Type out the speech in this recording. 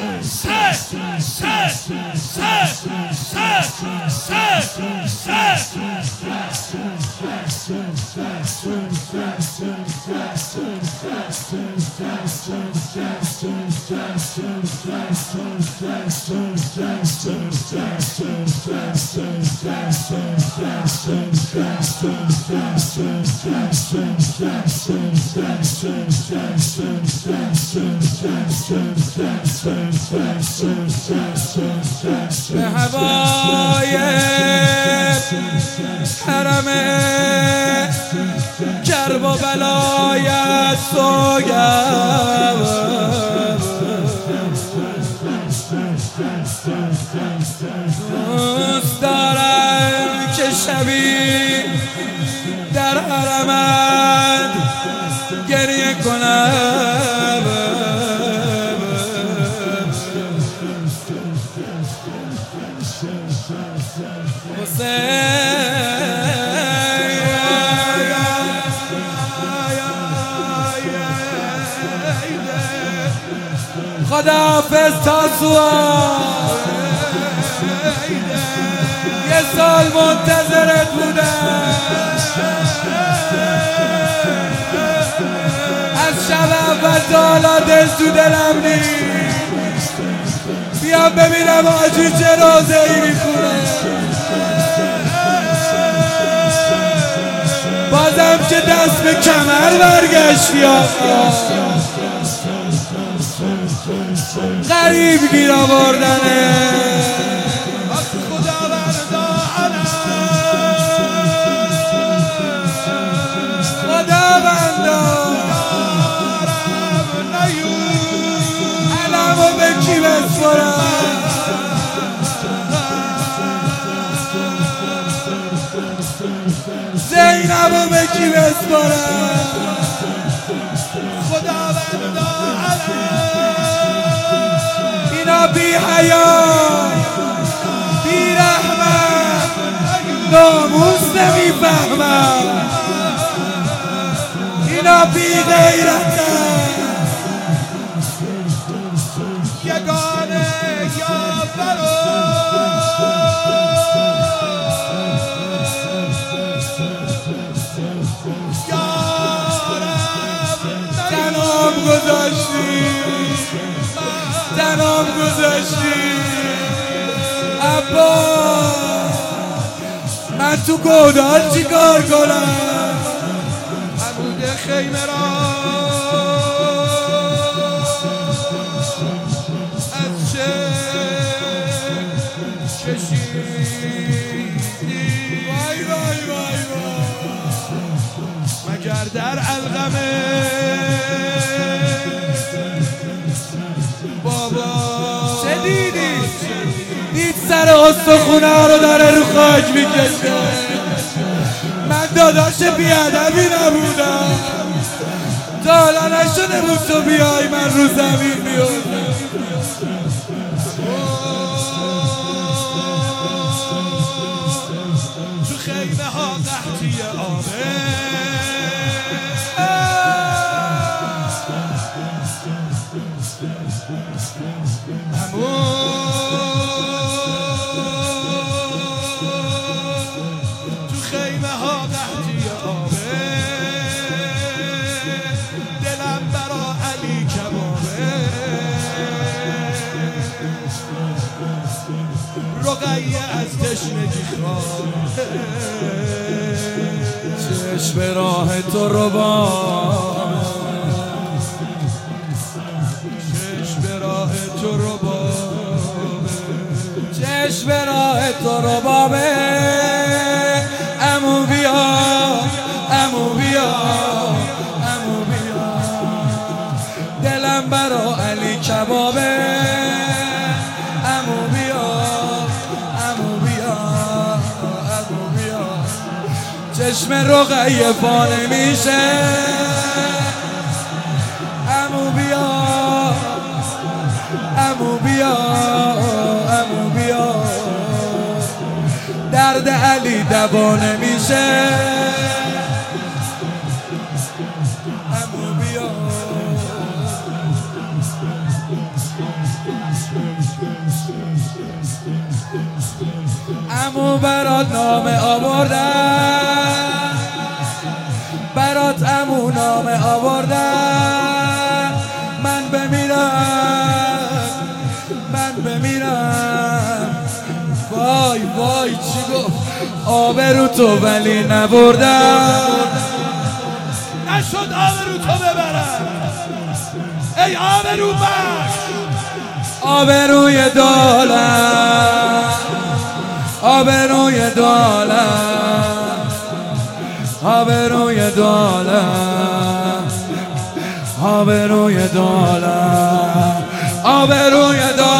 به هوای حرم کرب و بلایت سوگم دوست دارم که شبی در حرمت گریه کنم خداحافظ تا سوار یه سال منتظرت بودم از شب اول تا حالا دل تو دلم نیست بیام ببینم آجی چه روزه ای میخونه بازم که دست به کمر برگشتی آقا غریب گیر آوردنه خداوندا علمو به کی بسپرم زینبو به کی بسپرم خداوندا اینا بی حیا بی رحمت ناموس نمیفهمم اینا بی غیرتن یگانه یا تنام گذاشتی ابا من تو گودال چی کار کنم عمود خیمه را از چه کشیدی وای وای وای وای مگر در علقمه دید سر استخونه رو داره رو خاک میکشه من داداش بیادبی نبودم تا حالا نشده بود تو بیای من رو زمین بیاردم تو خیمه ها قحطی آبه رقیه از تشنگی خواه چشم راه تو رو با چشم راه تو رو با چشم راه تو رو بابه امو بیا امو بیا امو بیا دلم برا علی کبابه امو بیا امو بیا امو بیا چشم رقیه پا نمیشه امو بیا امو بیا امو بیا درد علی دوا نمیشه امو بیا تو برات نامه آوردم، برات عمو نامه آوردم. من بمیرم وای وای چی گفت آبرو تو ولی نبردم. نشد آبرو تو ببرم ای آبرو بخش. آبروی دولت، آبروی دولت، آبروی دولت، آبروی دولت، آبروی دولت.